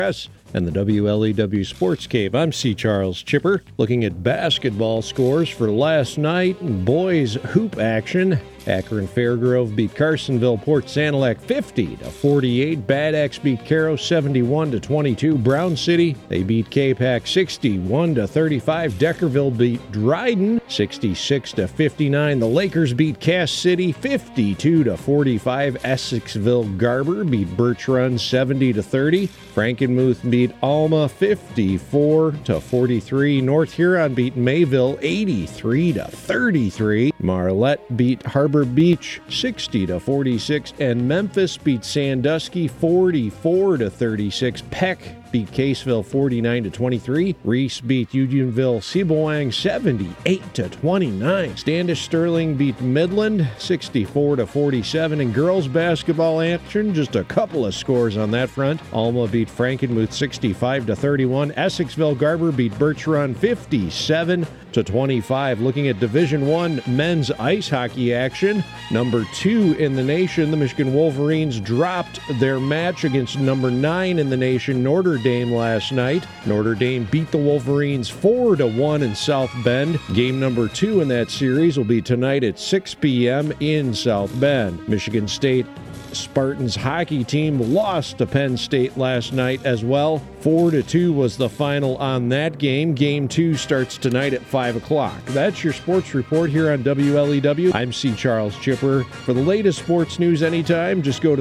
and the WLEW Sports Cave. I'm C. Charles Chipper, looking at basketball scores for last night. Boys hoop action. Akron Fairgrove beat Carsonville Port Sanilac 50-48. Bad Axe beat Caro 71-22. Brown City, they beat K-Pac 61-35. Deckerville beat Dryden 66-59. The Lakers beat Cass City 52-45. Essexville Garber beat Birch Run 70-30. Frankenmuth beat Alma 54-43. North Huron beat Mayville 83-33. Marlette beat Harbor Beach 60-46, and Memphis beat Sandusky 44-36. Peck beat Caseville 49-23. Reese beat Unionville Seaboang 78-29. Standish Sterling beat Midland 64-47. In girls basketball action, just a couple of scores on that front. Alma beat Frankenmuth 65-31. Essexville Garber beat Birch Run 57-25. Looking at Division I men's ice hockey action, number 2 in the nation, the Michigan Wolverines dropped their match against number 9 in the nation, Notre Dame, last night. Notre Dame beat the Wolverines 4-1 in South Bend. Game number 2 in that series will be tonight at 6 p.m. in South Bend. Michigan State Spartans hockey team lost to Penn State last night as well. 4-2 was the final on that game. Game 2 starts tonight at 5 o'clock. That's your sports report here on WLEW. I'm C. Charles Chipper. For the latest sports news anytime, just go to